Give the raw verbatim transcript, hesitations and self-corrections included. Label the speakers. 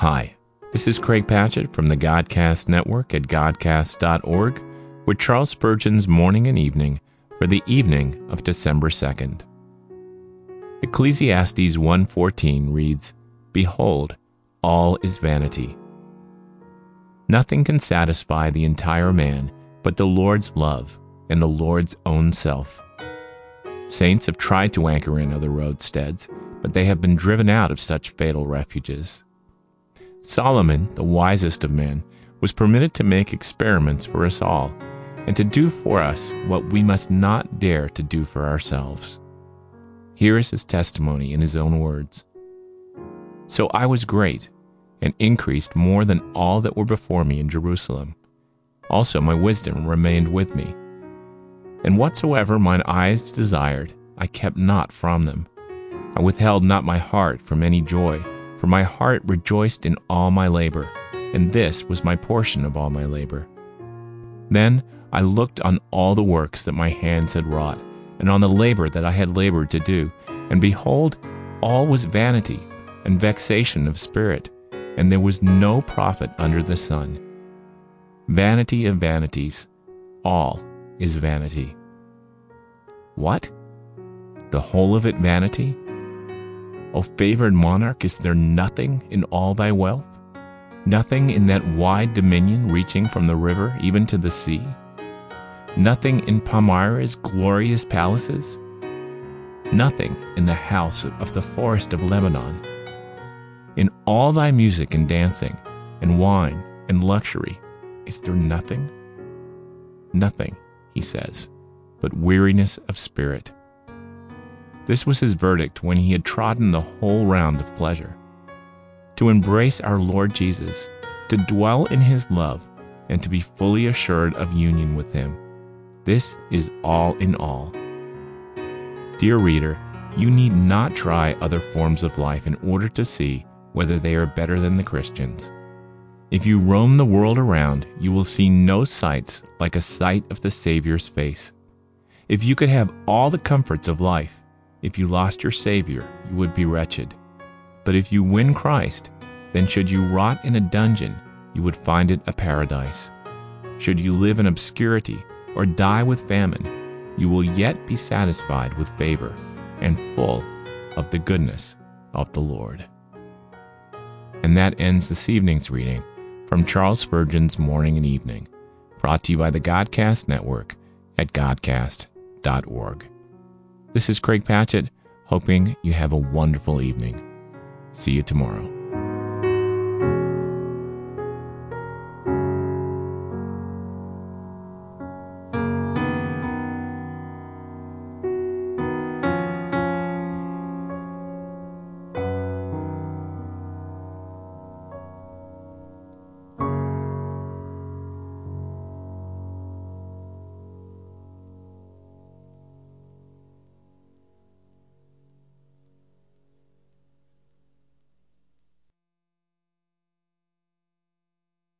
Speaker 1: Hi, this is Craig Patchett from the Godcast Network at godcast dot org with Charles Spurgeon's Morning and Evening for the evening of December second. Ecclesiastes one fourteen reads, "Behold, all is vanity. Nothing can satisfy the entire man but the Lord's love and the Lord's own self." Saints have tried to anchor in other roadsteads, but they have been driven out of such fatal refuges. Solomon, the wisest of men, was permitted to make experiments for us all, and to do for us what we must not dare to do for ourselves. Here is his testimony in his own words. "So I was great, and increased more than all that were before me in Jerusalem. Also my wisdom remained with me. And whatsoever mine eyes desired, I kept not from them. I withheld not my heart from any joy, for my heart rejoiced in all my labor, and this was my portion of all my labor. Then I looked on all the works that my hands had wrought, and on the labor that I had labored to do, and behold, all was vanity and vexation of spirit, and there was no profit under the sun. Vanity of vanities, all is vanity." What? The whole of it vanity? O favored monarch, is there nothing in all thy wealth? Nothing in that wide dominion reaching from the river even to the sea? Nothing in Palmyra's glorious palaces? Nothing in the house of the forest of Lebanon? In all thy music and dancing, and wine and luxury, is there nothing? Nothing, he says, but weariness of spirit. This was his verdict when he had trodden the whole round of pleasure. To embrace our Lord Jesus, to dwell in his love, and to be fully assured of union with him, this is all in all. Dear reader, you need not try other forms of life in order to see whether they are better than the Christians. If you roam the world around, you will see no sights like a sight of the Savior's face. If you could have all the comforts of life, if you lost your Savior, you would be wretched. But if you win Christ, then should you rot in a dungeon, you would find it a paradise. Should you live in obscurity or die with famine, you will yet be satisfied with favor and full of the goodness of the Lord. And that ends this evening's reading from Charles Spurgeon's Morning and Evening, brought to you by the Godcast Network at godcast dot org. This is Craig Patchett, hoping you have a wonderful evening. See you tomorrow.